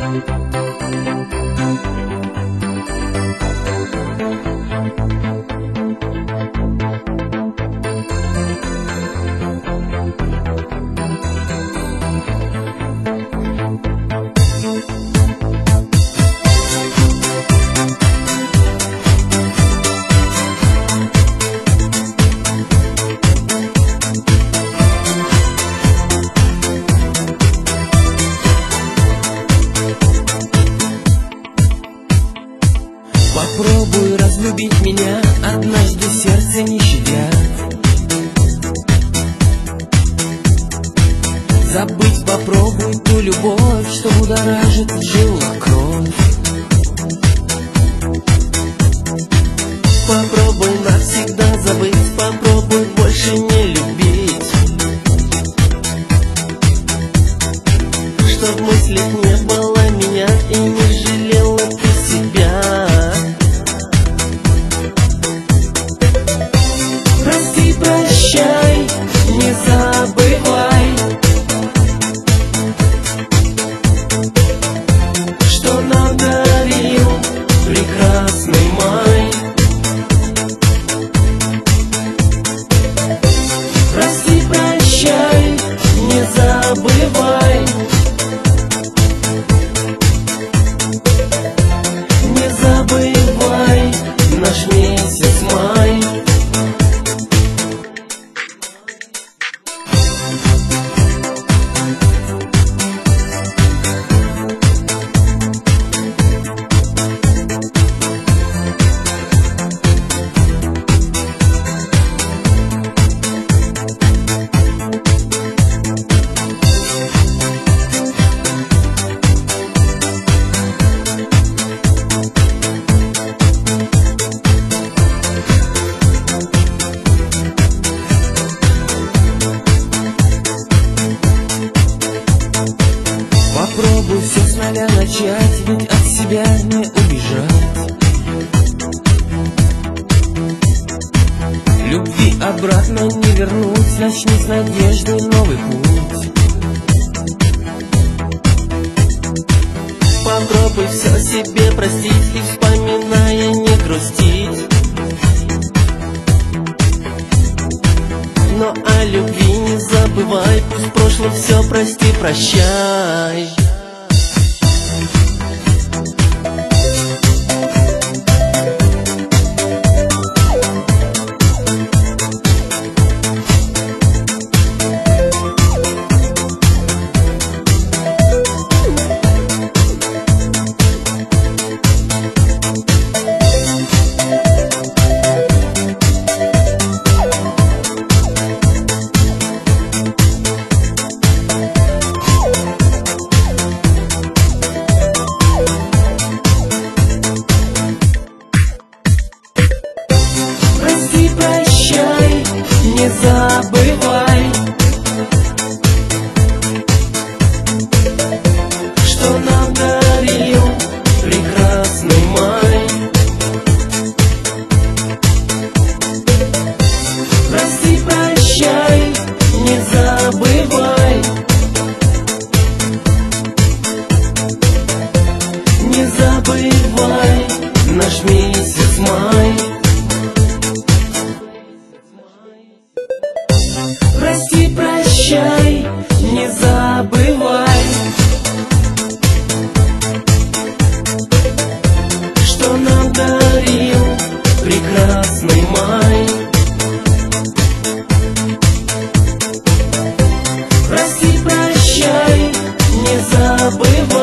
Попробуй разлюбить меня, однажды сердце не щадя. Забыть попробуй ту любовь, что будоражит в жилах кровь. Попробуй навсегда забыть, попробуй больше не любить, чтоб в мыслях не было меня и не жалела ты себя. Прости, прощай, не забывай, что нам дарил прекрасный май. Прости, прощай, не забывай, не забывай наш месяц май. Попробуй все с нуля начать, ведь от себя не убежать. Любви обратно не вернуть, начни с надеждой новый путь. Попробуй все себе простить и, вспоминая, не грустить. Но о любви не забывай, пусть в прошлом все прости, прощай. Прости, прощай, не забывай, что нам дарил прекрасный май. Прости, прощай, не забывай, не забывай наш месяц май. Прости, прощай, не забывай, что нам дарил прекрасный май. Прости, прощай, не забывай,